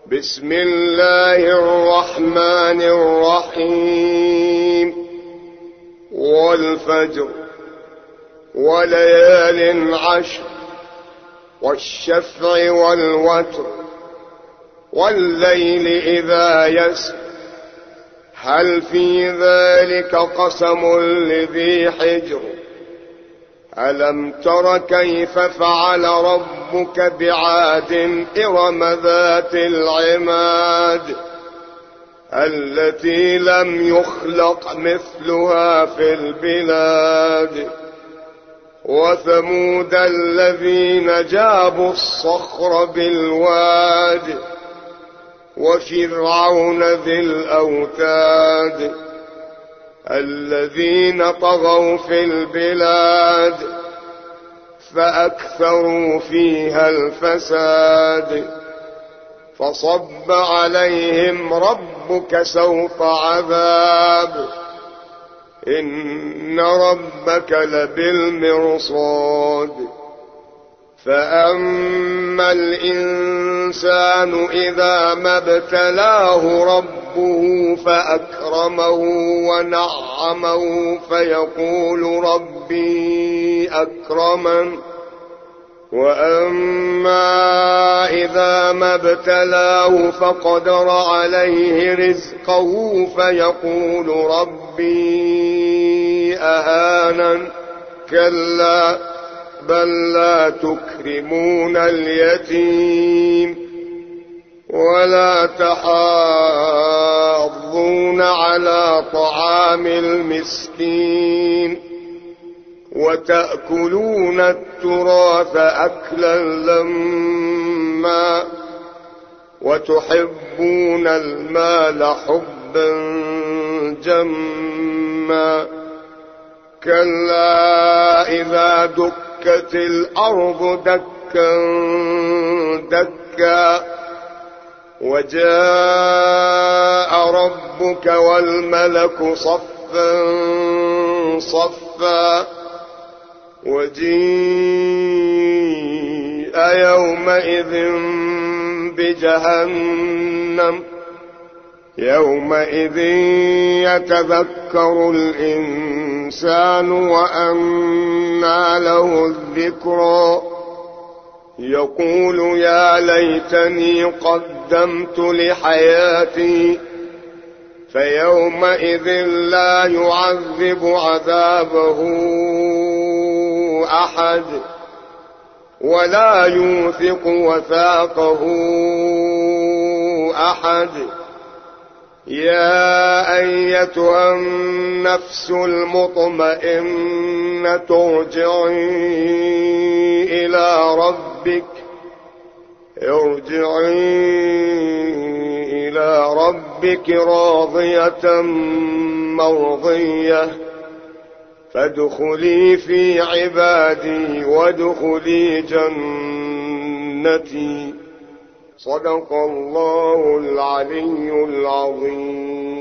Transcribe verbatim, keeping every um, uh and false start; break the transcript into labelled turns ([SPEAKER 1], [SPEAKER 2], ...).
[SPEAKER 1] بسم الله الرحمن الرحيم. والفجر وليال عشر والشفع والوتر والليل إذا يسر هل في ذلك قسم لذي حجر ألم تر كيف فعل ربك بعاد إرم ذات العماد التي لم يخلق مثلها في البلاد وثمود الذين جابوا الصخر بالواد وفرعون ذي الأوتاد الذين طغوا في البلاد فأكثروا فيها الفساد فصب عليهم ربك سوط عذاب إن ربك لبالمرصاد فأما الإنسان إذا ما ابتلاه ربه فأكرمه ونعمه فيقول ربي أكرمن وأما إذا ما ابتلاه فقدر عليه رزقه فيقول ربي أهانن كلا بل لا تكرمون اليتيم ولا تحاضون على طعام المسكين وتأكلون التراث أكلا لما وتحبون المال حبا جما كلا إذا دكت الأرض دكا دكا وجاء ربك والملك صفا صفا وجيء يومئذ بجهنم يومئذ يتذكر الإنسان وأنى له الذكرى يقول يا ليتني قدمت لحياتي فيومئذ لا يعذب عذابه أحد ولا يوثق وثاقه أحد يا أيتها النفس المطمئنة ارجعي إلى ربك ارجعي إلى ربك راضية مرضية فادخلي في عبادي وادخلي جنتي صدق الله العلي العظيم.